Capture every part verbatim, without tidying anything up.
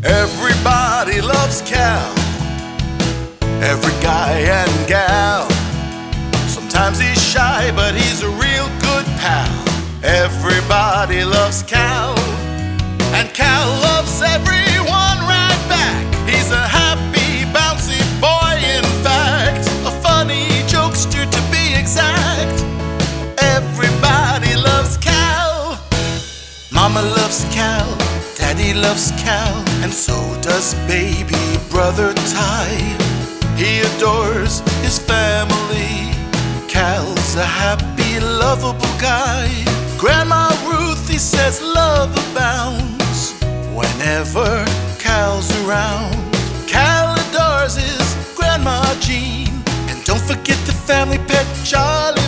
Everybody loves Cal, every guy and gal. Sometimes he's shy, but he's a real good pal. Everybody loves Cal, and Cal loves everyone right back. He's a happy, bouncy boy, in fact, a funny jokester to be exact. Everybody loves Cal. Mama loves Cal, Daddy loves Cal, and so does baby brother Ty. He adores his family. Cal's a happy, lovable guy. Grandma Ruth, he says love abounds whenever Cal's around. Cal adores his Grandma Jean, and don't forget the family pet Charlie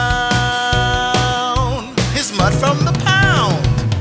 Brown, his mud from the pound.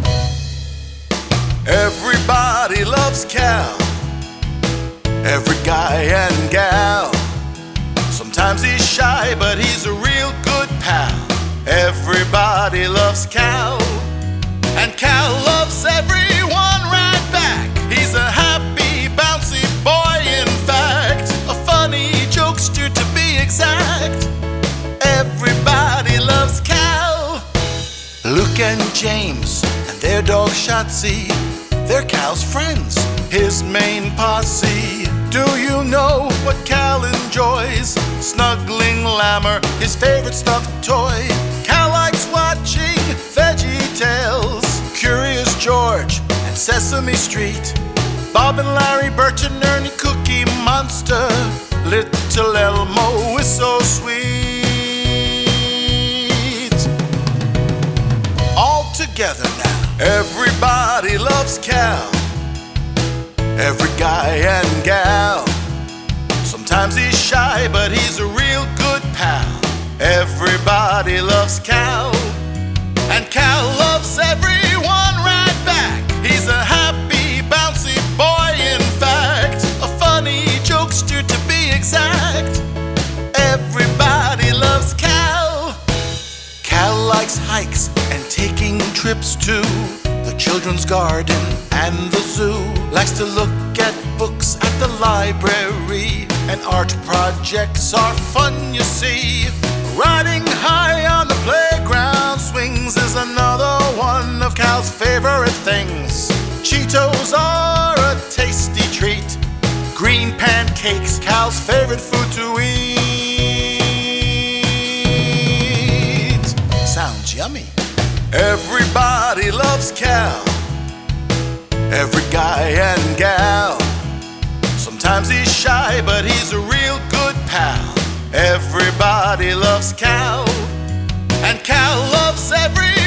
Everybody loves Cal, every guy and gal. Sometimes he's shy, but he's a real good pal. Everybody loves Cal, and Cal loves everyone right back. He's a happy, bouncy boy, in fact, a funny jokester to be exact. Everybody loves Cal. Luke and James and their dog Shotzi, they're Cal's friends, his main posse. Do you know what Cal enjoys? Snuggling Lammer, his favorite stuffed toy. Cal likes watching VeggieTales, Curious George, and Sesame Street. Bob and Larry, Bert and Ernie, Cookie Monster. Little Elmo is so sweet. All together now. Everybody loves Cal, every guy and gal. Sometimes he's shy, but he's a real good pal. Everybody loves Cal, and Cal loves everyone right back. He's a happy, bouncy boy, in fact, a funny jokester to be exact. Everybody loves Cal. Cal likes hikes and taking trips to the children's garden and the zoo. Likes to look at books at the library, and art projects are fun, you see. Riding high on the playground swings is another one of Cal's favorite things. Cheetos are a tasty treat. Green pancakes, Cal's favorite food to eat. Sounds yummy. Everybody loves Cal, every guy and gal. Sometimes he's shy, but he's a real good pal. Everybody loves Cal, and Cal loves everyone